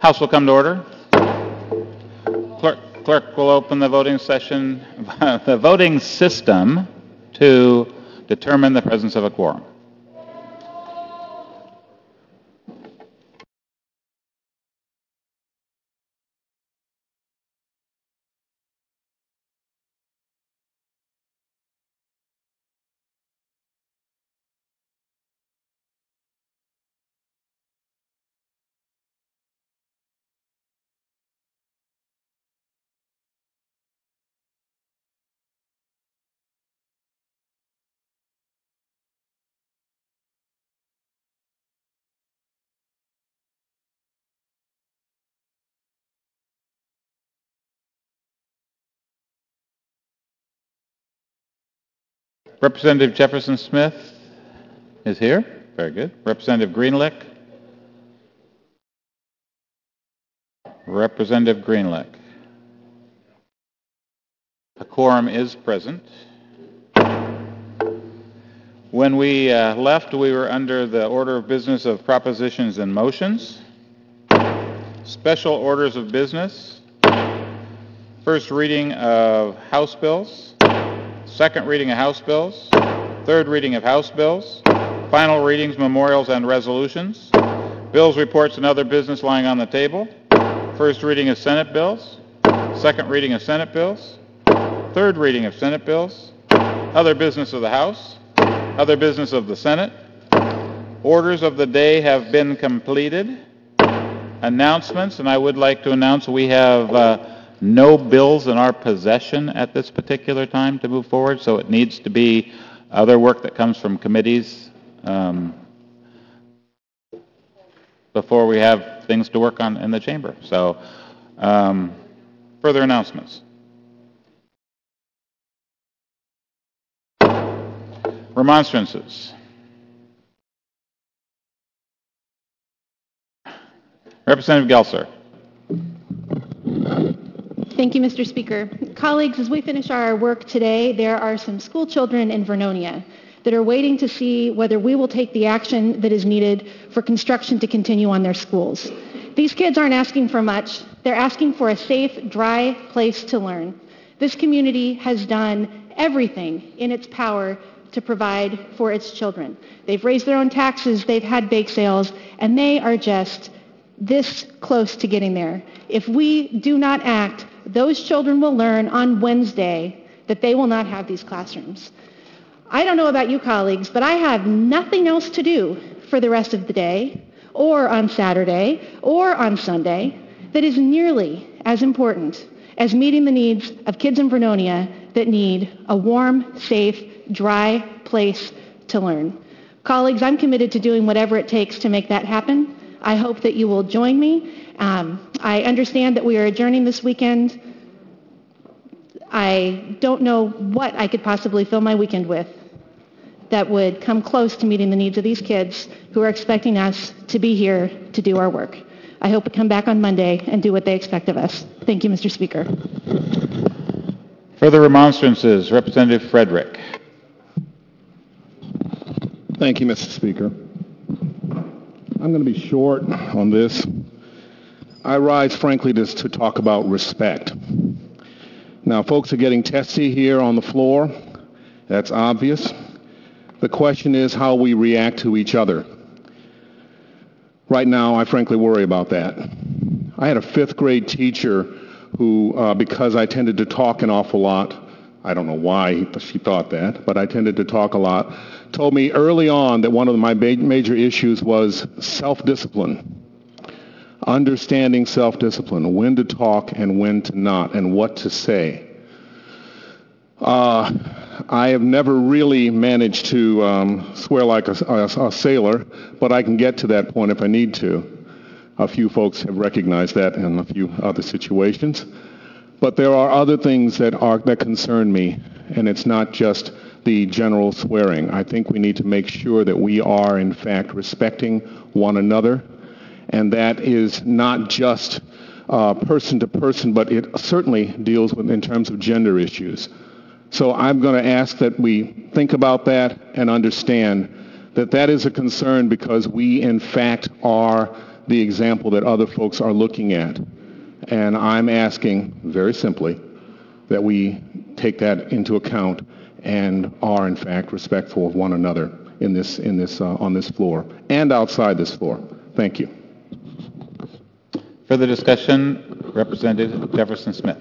House will come to order. Clerk will open the voting session, the voting system to determine the presence of a quorum. Representative Jefferson Smith is here. Very good. Representative Greenlick. Representative Greenlick. A quorum is present. When we left, we were under the order of business of propositions and motions. Special orders of business. First reading of House bills. Second reading of House bills, third reading of House bills, final readings, memorials, and resolutions, bills, reports, and other business lying on the table, first reading of Senate bills, second reading of Senate bills, third reading of Senate bills, other business of the House, other business of the Senate. Orders of the day have been completed. Announcements, and I would like to announce we have no bills in our possession at this particular time to move forward, so it needs to be other work that comes from committees before we have things to work on in the chamber. So, further announcements. Remonstrances. Representative Gelser. Thank you, Mr. Speaker. Colleagues, as we finish our work today, there are some school children in Vernonia that are waiting to see whether we will take the action that is needed for construction to continue on their schools. These kids aren't asking for much. They're asking for a safe, dry place to learn. This community has done everything in its power to provide for its children. They've raised their own taxes, they've had bake sales, and they are just this close to getting there. If we do not act, those children will learn on Wednesday that they will not have these classrooms. I don't know about you colleagues, but I have nothing else to do for the rest of the day, or on Saturday, or on Sunday, that is nearly as important as meeting the needs of kids in Vernonia that need a warm, safe, dry place to learn. Colleagues, I'm committed to doing whatever it takes to make that happen. I hope that you will join me. I understand that we are adjourning this weekend. I don't know what I could possibly fill my weekend with that would come close to meeting the needs of these kids who are expecting us to be here to do our work. I hope to come back on Monday and do what they expect of us. Thank you, Mr. Speaker. Further remonstrances, Representative Frederick. Thank you, Mr. Speaker. I'm going to be short on this. I rise, frankly, just to talk about respect. Now, folks are getting testy here on the floor. That's obvious. The question is how we react to each other. Right now, I frankly worry about that. I had a fifth grade teacher who, because I tended to talk an awful lot, I don't know why she thought that, but I tended to talk a lot, told me early on that one of my major issues was self-discipline. Understanding self-discipline, when to talk and when to not, and what to say. I have never really managed to swear like a sailor, but I can get to that point if I need to. A few folks have recognized that in a few other situations. But there are other things that concern me, and it's not just the general swearing. I think we need to make sure that we are, in fact, respecting one another, and that is not just person to person, but it certainly deals with in terms of gender issues. So I'm going to ask that we think about that and understand that that is a concern because we, in fact, are the example that other folks are looking at. And I'm asking, very simply, that we take that into account and are, in fact, respectful of one another on this floor and outside this floor. Thank you. Further discussion, Representative Jefferson Smith.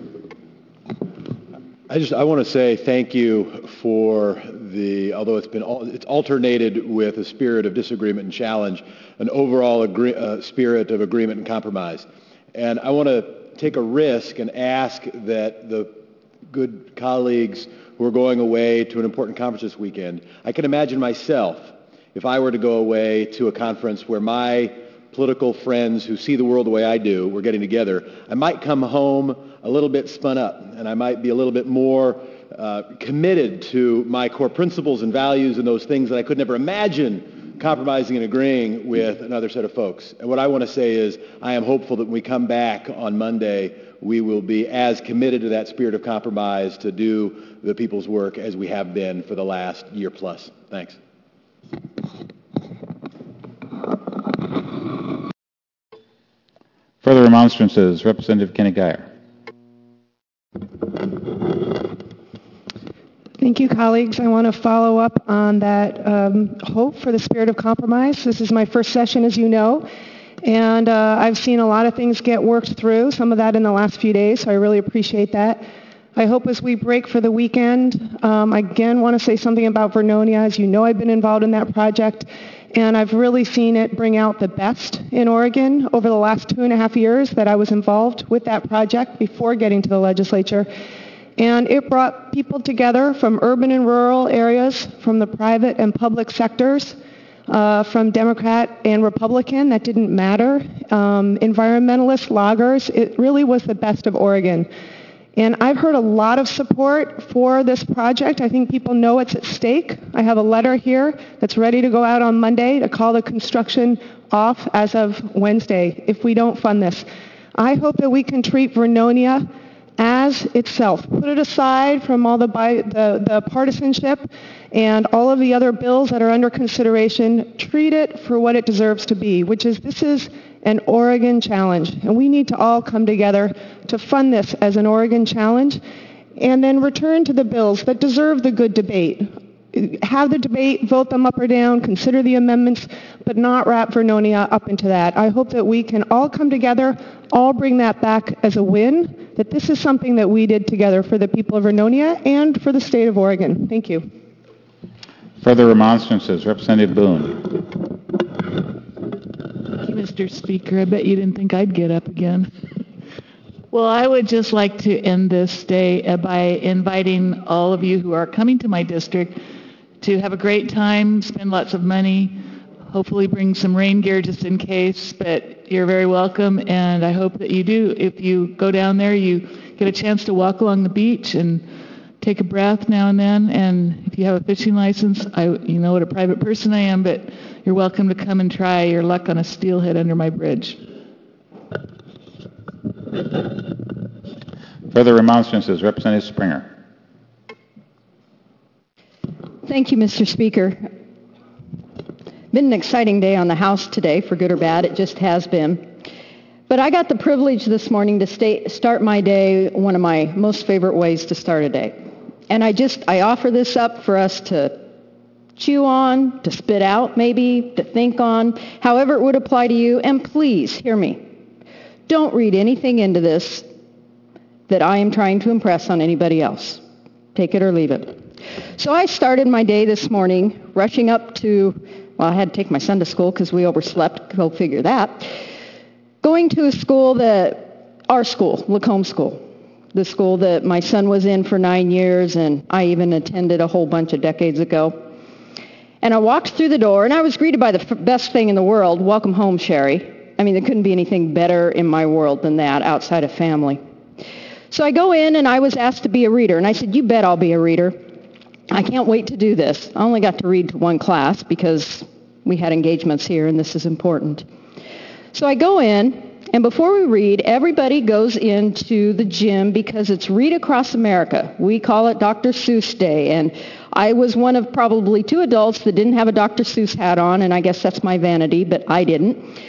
I want to say thank you for although it's alternated with a spirit of disagreement and challenge, an overall spirit of agreement and compromise. And I want to take a risk and ask that the good colleagues who are going away to an important conference this weekend, I can imagine myself, if I were to go away to a conference where my political friends who see the world the way I do were getting together, I might come home a little bit spun up, and I might be a little bit more committed to my core principles and values and those things that I could never imagine compromising and agreeing with another set of folks. And what I want to say is I am hopeful that when we come back on Monday, we will be as committed to that spirit of compromise to do the people's work as we have been for the last year plus. Thanks. Further remonstrances, Representative Kenny Guyer. Thank you, colleagues. I want to follow up on that hope for the spirit of compromise. This is my first session, as you know, and I've seen a lot of things get worked through, some of that in the last few days, so I really appreciate that. I hope as we break for the weekend, I again want to say something about Vernonia. As you know, I've been involved in that project, and I've really seen it bring out the best in Oregon over the last 2.5 years that I was involved with that project before getting to the legislature. And it brought people together from urban and rural areas, from the private and public sectors, from Democrat and Republican. That didn't matter. Environmentalists, loggers, it really was the best of Oregon. And I've heard a lot of support for this project. I think people know it's at stake. I have a letter here that's ready to go out on Monday to call the construction off as of Wednesday if we don't fund this. I hope that we can treat Vernonia as itself. Put it aside from all the partisanship and all of the other bills that are under consideration. Treat it for what it deserves to be, which is this is an Oregon challenge. And we need to all come together to fund this as an Oregon challenge and then return to the bills that deserve the good debate. Have the debate, vote them up or down, consider the amendments, but not wrap Vernonia up into that. I hope that we can all come together, all bring that back as a win, that this is something that we did together for the people of Vernonia and for the state of Oregon. Thank you. Further remonstrances, Representative Boone. Thank you, Mr. Speaker. I bet you didn't think I'd get up again. Well, I would just like to end this day by inviting all of you who are coming to my district to have a great time, spend lots of money, hopefully bring some rain gear just in case, but you're very welcome, and I hope that you do. If you go down there, you get a chance to walk along the beach and take a breath now and then, and if you have a fishing license, you know what a private person I am, but you're welcome to come and try your luck on a steelhead under my bridge. Further remonstrances, Representative Springer. Thank you, Mr. Speaker. Been an exciting day on the House today, for good or bad. It just has been. But I got the privilege this morning to start my day one of my most favorite ways to start a day. And I offer this up for us to chew on, to spit out maybe, to think on, however it would apply to you. And please, hear me. Don't read anything into this that I am trying to impress on anybody else. Take it or leave it. So I started my day this morning rushing up to, well, I had to take my son to school because we overslept, go figure that. Going to a school our school, Lacombe School, the school that my son was in for 9 years and I even attended a whole bunch of decades ago. And I walked through the door and I was greeted by the best thing in the world, welcome home, Sherry. I mean, there couldn't be anything better in my world than that outside of family. So I go in and I was asked to be a reader. And I said, you bet I'll be a reader. I can't wait to do this. I only got to read to one class because we had engagements here and this is important. So I go in, and before we read, everybody goes into the gym because it's Read Across America. We call it Dr. Seuss Day. And I was one of probably 2 adults that didn't have a Dr. Seuss hat on, and I guess that's my vanity, but I didn't.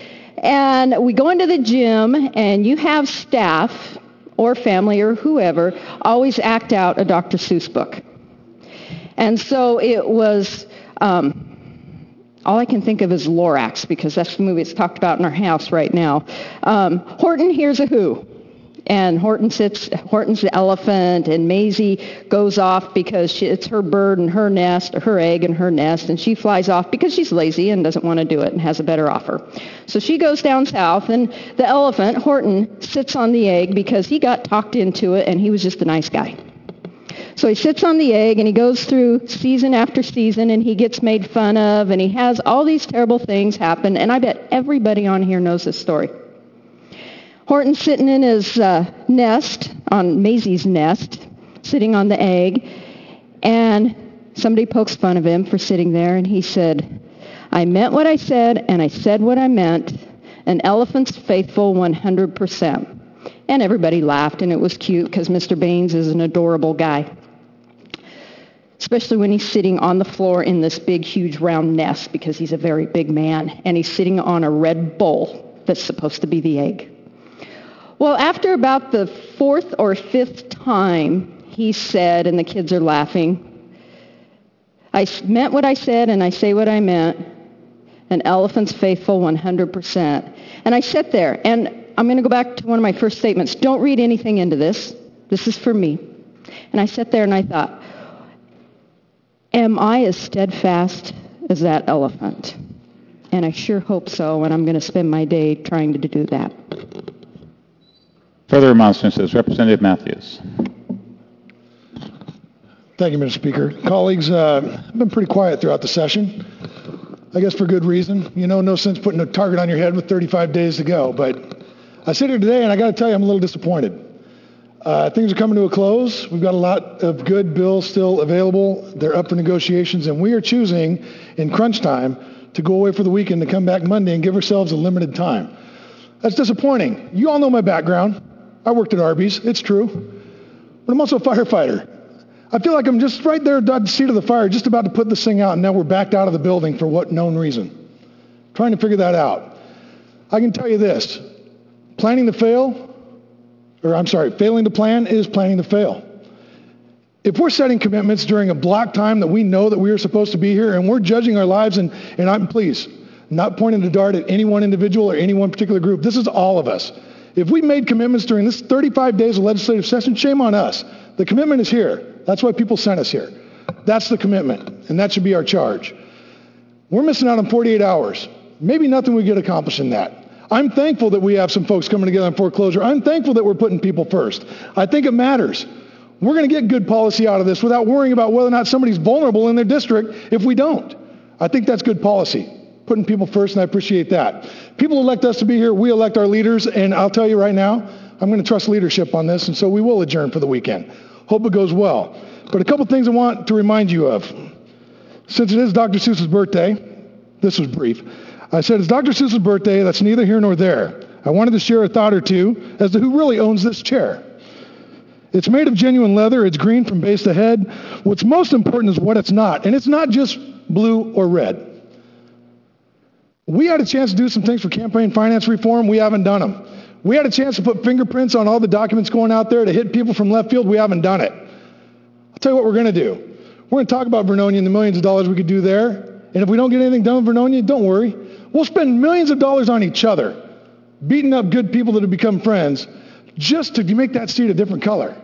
And we go into the gym, and you have staff or family or whoever always act out a Dr. Seuss book. And so it was, all I can think of is Lorax, because that's the movie that's talked about in our house right now. Horton hears a who. And Horton's the elephant, and Maisie goes off because it's her bird and her nest, or her egg and her nest, and she flies off because she's lazy and doesn't want to do it and has a better offer. So she goes down south, and the elephant, Horton, sits on the egg because he got talked into it, and he was just a nice guy. So he sits on the egg, and he goes through season after season, and he gets made fun of, and he has all these terrible things happen, and I bet everybody on here knows this story. Horton's sitting in his nest, on Maisie's nest, sitting on the egg, and somebody pokes fun of him for sitting there, and he said, "I meant what I said, and I said what I meant. An elephant's faithful 100%. And everybody laughed, and it was cute because Mr. Baines is an adorable guy, especially when he's sitting on the floor in this big, huge, round nest, because he's a very big man, and he's sitting on a red bowl that's supposed to be the egg. Well, after about the fourth or fifth time, he said, and the kids are laughing, "I meant what I said, and I say what I meant. An elephant's faithful 100%. And I sat there, and I'm going to go back to one of my first statements. Don't read anything into this. This is for me. And I sat there and I thought, am I as steadfast as that elephant? And I sure hope so, and I'm going to spend my day trying to do that. Further remonstrances. Representative Matthews. Thank you, Mr. Speaker. Colleagues, I've been pretty quiet throughout the session. I guess for good reason. You know, no sense putting a target on your head with 35 days to go. But I sit here today, and I got to tell you, I'm a little disappointed. Things are coming to a close. We've got a lot of good bills still available. They're up for negotiations, and we are choosing in crunch time to go away for the weekend to come back Monday and give ourselves a limited time. That's disappointing. You all know my background. I worked at Arby's. It's true. But I'm also a firefighter. I feel like I'm just right there at the seat of the fire, just about to put this thing out, and now we're backed out of the building for what known reason. Trying to figure that out. I can tell you this. Failing to plan is planning to fail. If we're setting commitments during a block time that we know that we are supposed to be here, and we're judging our lives, and I'm please, not pointing the dart at any one individual or any one particular group. This is all of us. If we made commitments during this 35 days of legislative session, shame on us. The commitment is here. That's why people sent us here. That's the commitment, and that should be our charge. We're missing out on 48 hours. Maybe nothing we get accomplished in that. I'm thankful that we have some folks coming together on foreclosure. I'm thankful that we're putting people first. I think it matters. We're going to get good policy out of this without worrying about whether or not somebody's vulnerable in their district if we don't. I think that's good policy, putting people first, and I appreciate that. People elect us to be here. We elect our leaders, and I'll tell you right now, I'm going to trust leadership on this, and so we will adjourn for the weekend. Hope it goes well. But a couple things I want to remind you of. Since it is Dr. Seuss's birthday, this was brief. I said it's Dr. Seuss's birthday. That's neither here nor there. I wanted to share a thought or two as to who really owns this chair. It's made of genuine leather. It's green from base to head. What's most important is what it's not. And it's not just blue or red. We had a chance to do some things for campaign finance reform. We haven't done them. We had a chance to put fingerprints on all the documents going out there to hit people from left field. We haven't done it. I'll tell you what we're going to do. We're going to talk about Vernonia and the millions of dollars we could do there. And if we don't get anything done with Vernonia, don't worry. We'll spend millions of dollars on each other, beating up good people that have become friends, just to make that seat a different color.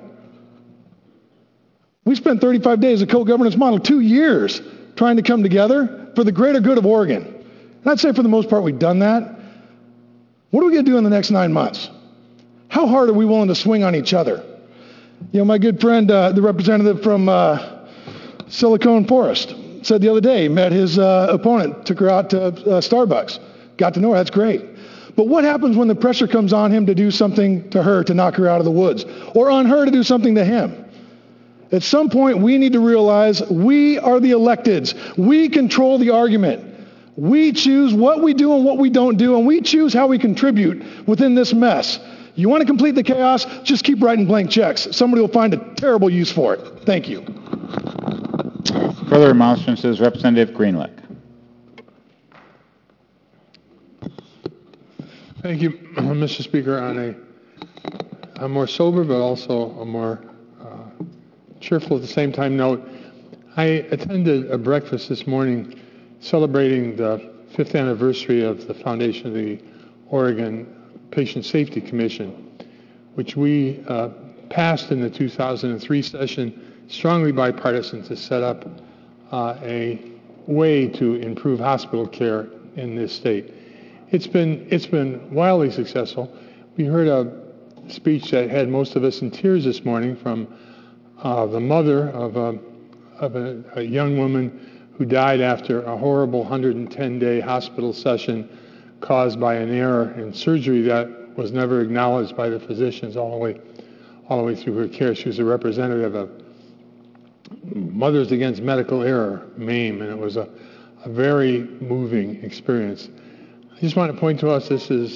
We spent 35 days of co-governance model, 2 years, trying to come together for the greater good of Oregon. And I'd say for the most part we've done that. What are we going to do in the next 9 months? How hard are we willing to swing on each other? You know, my good friend, the representative from Silicon Forest, said the other day, he met his opponent, took her out to Starbucks, got to know her, that's great. But what happens when the pressure comes on him to do something to her to knock her out of the woods, or on her to do something to him? At some point, we need to realize we are the electeds. We control the argument. We choose what we do and what we don't do, and we choose how we contribute within this mess. You want to complete the chaos? Just keep writing blank checks. Somebody will find a terrible use for it. Thank you. Further remonstrances. Representative Greenlick. Thank you, Mr. Speaker. On a more sober but also a more cheerful at the same time note, I attended a breakfast this morning celebrating the 5th anniversary of the foundation of the Oregon Patient Safety Commission, which we passed in the 2003 session, strongly bipartisan, to set up a way to improve hospital care in this state. It's been wildly successful. We heard a speech that had most of us in tears this morning from the mother of a young woman who died after a horrible 110-day hospital session caused by an error in surgery that was never acknowledged by the physicians all the way through her care. She was a representative of Mothers Against Medical Error, MAME, and it was a very moving experience. I just want to point to us, this is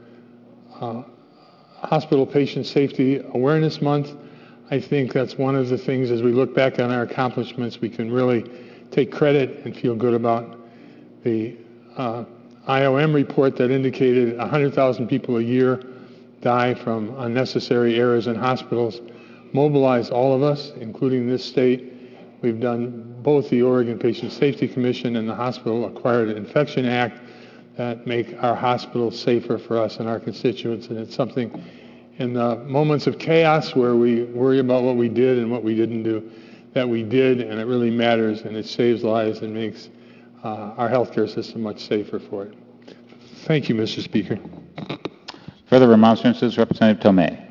Hospital Patient Safety Awareness Month. I think that's one of the things, as we look back on our accomplishments, we can really take credit and feel good about. The IOM report that indicated 100,000 people a year die from unnecessary errors in hospitals mobilized all of us, including this state. We've done both the Oregon Patient Safety Commission and the Hospital Acquired Infection Act that make our hospitals safer for us and our constituents, and it's something in the moments of chaos where we worry about what we did and what we didn't do, that we did, and it really matters, and it saves lives and makes our healthcare system much safer for it. Thank you, Mr. Speaker. Further remonstrances, Representative Tomei.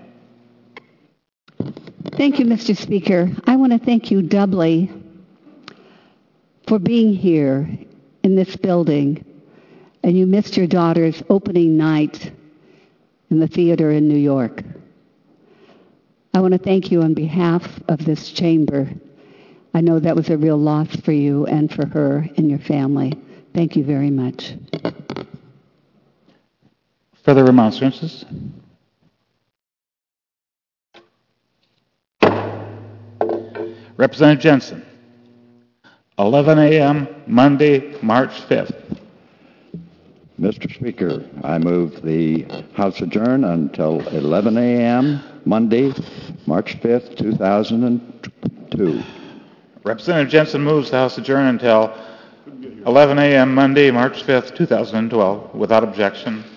Thank you, Mr. Speaker. I want to thank you doubly for being here in this building, and you missed your daughter's opening night in the theater in New York. I want to thank you on behalf of this chamber. I know that was a real loss for you and for her and your family. Thank you very much. Further remonstrances? Representative Jensen. 11 a.m. Monday, March 5th. Mr. Speaker, I move the House adjourn until 11 a.m. Monday, March 5th, 2002. Representative Jensen moves the House adjourn until 11 a.m. Monday, March 5th, 2012, without objection.